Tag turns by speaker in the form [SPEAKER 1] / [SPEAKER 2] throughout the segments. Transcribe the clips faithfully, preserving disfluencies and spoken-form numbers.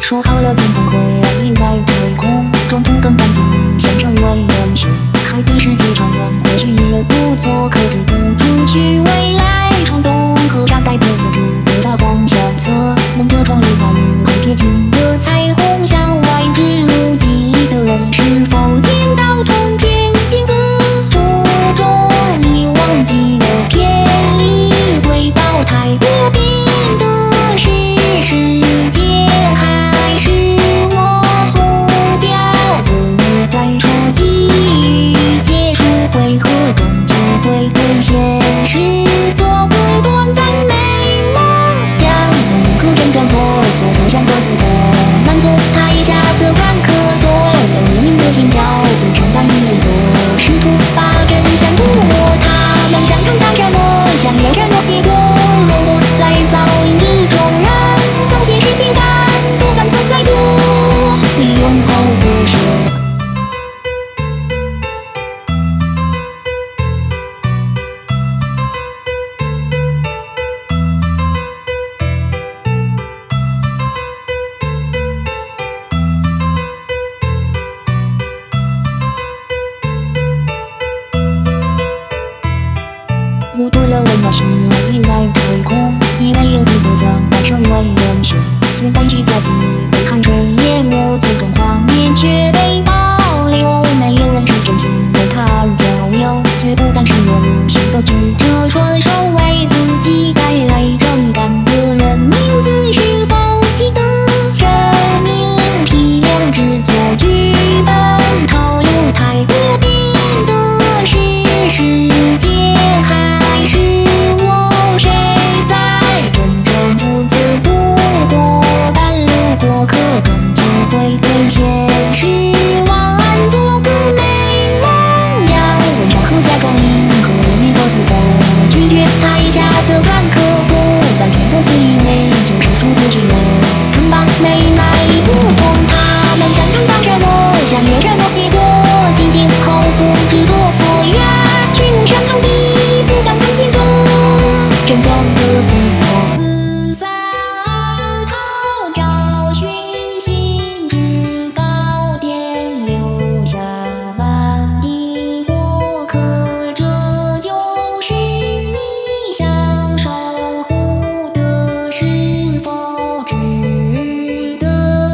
[SPEAKER 1] 说好了今天会意外太空，中途更改主意，想成为人选。海底世界长远，或许也不错，克制不住去未来冲动，和沙袋配合着大方向侧，梦着闯入大雨后贴近的彩虹，向外之路记的人是否见到同片镜子？途中你忘记了便宜回报太多变得是世界，还是我后标自在说机遇结束回合终究会对现实做个短暂美梦，将此刻真转错错错像各自的难做，台下的看客所有无名的请教随承担一色，试图把真相捕获，他们想看到什么，想要什么结果，若我在噪音之中，人总些许平淡，不敢存在多，你用后不舍。误读了人要是意外太空，以为有地不将该成为人选，似被虚假记忆被汗水淹没，最终画面却被保留，没有人是真心为他人交流，却不甘示弱如许多举着双手为自己带来正感的人，名字是否记得？生命批量制作剧本，套路太多变得是世界，还是我谁在真正负责？不过半路过客终究会对现实晚安做个美梦，要伪装和假装迎合你各自的拒绝，台下的看客不再偏颇自以为就是主不去了，看吧没哪里不同，他们想看到什么，想有什么结果，仅仅后不知所措，远去无声逃避，不敢看清楚真正的自我，四散而逃，找寻心之高点，留下满地过客，这就是你想守护的，是否值得？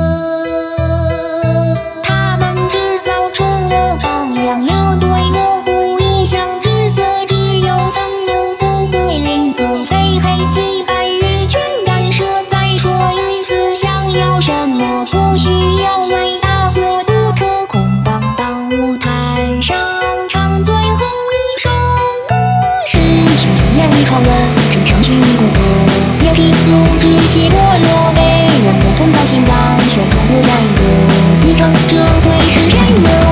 [SPEAKER 1] 他们制造出了榜样，了对模糊一项指责，只有愤怒不会吝啬，非黑即白与全干涉。再说一次，想要什么不需要伟大或独特，空荡荡舞台上唱最后一首歌，是寻经验里闯人，是程序里骨骼，牛皮如纸屑剥落，被人共同造心脏，宣告留下一个继承者会是谁呢？